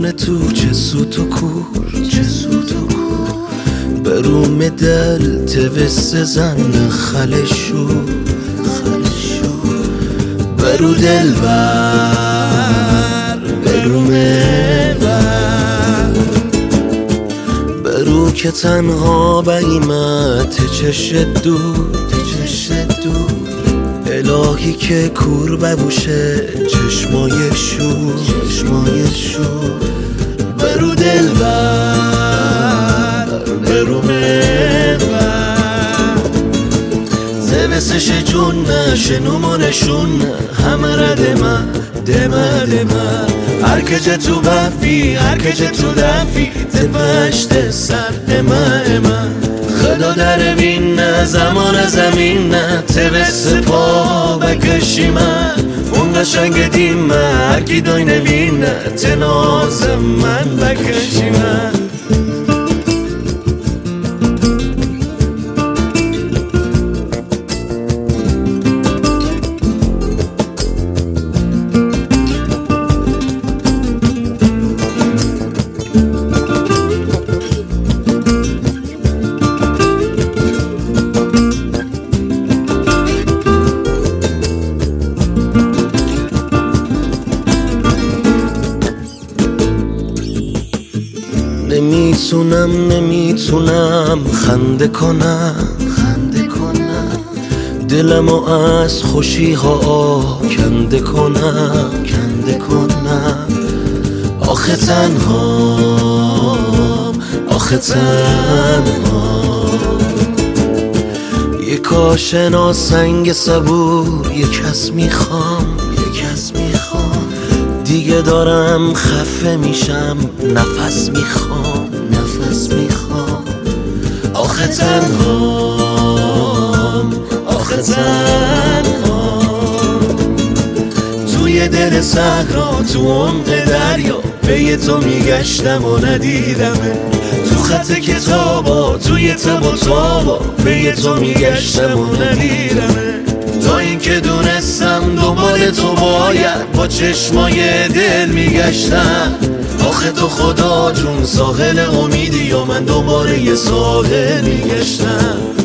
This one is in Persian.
میمونه تو چه سوت و کور، چه سوت و کور. بروم دل توست زن خلشو، خلشو. برو دل بر بروم بر، برو که تنها بیمت چشت دور، چشت دور. الهی که کور ببوشه چشمای شور، چشمای شور. برو دل بر برو محور، زوسش جون شنو ما نشون همه رد من دمه دمه. هر که تو بفی هر که تو دفی تپشت سر امه امه. خدا در بین نه زمان زمین نه توست پا بکشی من. اون قشنگ دیم هر کی دای نبین نه تناز من بکشی من. نمیتونم خنده کنم، خنده کنم. دلمو از خوشی ها کنده کنم، کنده کنم. آخه تنها آخه تنها. یه کاشنا سنگ صبور یه کس میخوام، یه کس میخوام. دیگه دارم خفه میشم نفس میخوام، نفس میخوام. آخه تنها آخه تنها. توی دل صحرا تو عمق دریا پی تو میگشتم و ندیدمه. تو خط کتابا توی تب و تابا پی تو میگشتم و ندیدمه. تا اینکه دونستم دنبال تو باید با چشمای دل میگشتم. آخه تو خدا جون ساحل امیدی و من دنبال یه ساحل میگشتم.